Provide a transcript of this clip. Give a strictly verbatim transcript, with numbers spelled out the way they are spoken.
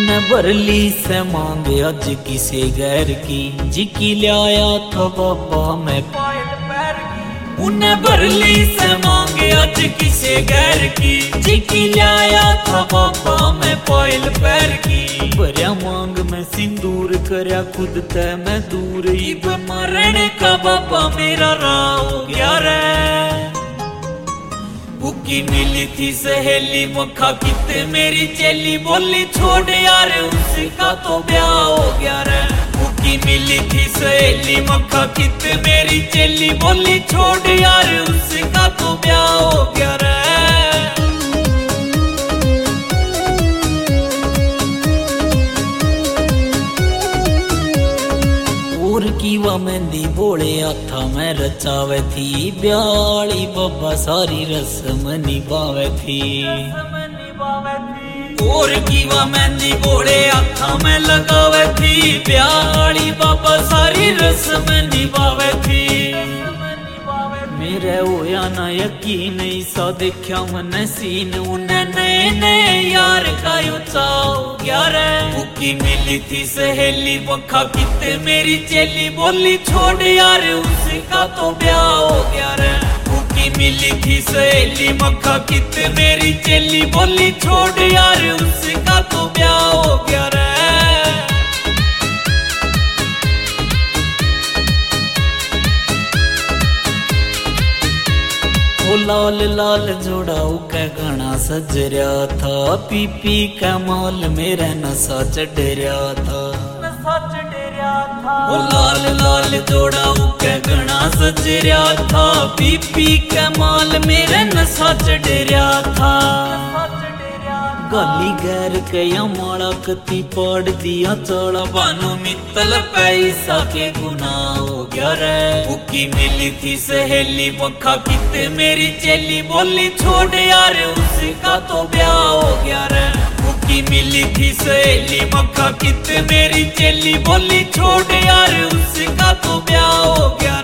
उन्हें भरली से मांगे आज किसे गैर की, जिकी लाया था बाबा मैं पायल पैर की। उन्हें भरली से मांगे आज किसे गैर की, जिकी लाया था बाबा मैं पायल पैर की। भरया मांग में सिंदूर करया खुद ते मैं दूर, इब मरण का बाबा मेरा राह हो गया रे। बुकी मिली थी सहेली मक्खा किते मेरी चेली, बोली छोड़ यार उसका तो ब्याह हो गया रे। बुकी मिली थी सहेली मक्खा किते मेरी चेली, बोली छोड़ यार उसका तो ब्याह हो गया रे। और की वा मेहंदी बोले हाथा में रचावे थी, ब्याली बाबा सारी रस्म निभावे थी। और की वा मेहंदी बोले हाथा में लगावे थी, ब्याली बाबा सारी रस्म निभावे थी। मेरे होया ना यकीन ऐसा देखा मन सीन, उन्हें नए नए यार का चाव गया रे। बुकी मिली थी सहेली मक्खा किते मेरी चेली, बोली छोड़ यार उसका तो ब्याह हो गया रे। बुकी मिली थी सहेली मक्खा किते मेरी चेली, बोली छोड़ यार उसका तो ब्याह हो गया रे। वो लाल लाल जोड़ा उके घना सजरिया था, पी पी का माल मेरा नशा चढ़रिया था। वो लाल लाल जोड़ा उके घना सजरिया था, पी पी का माल मेरा नशा चढ़रिया था। गाली गैर के या माड़ा कती पाड़ दिया चौड़ा, बानो मित्तल पैसा के गुनाह हो गया रे। बुकी मिली थी सहेली मक्खा किते मेरी चेली, बोली छोड़ यार उसका तो ब्याह हो गया रे। बुकी मिली थी सहेली मक्खा किते मेरी चेली, बोली छोड़ यार उसका तो ब्याह हो गया।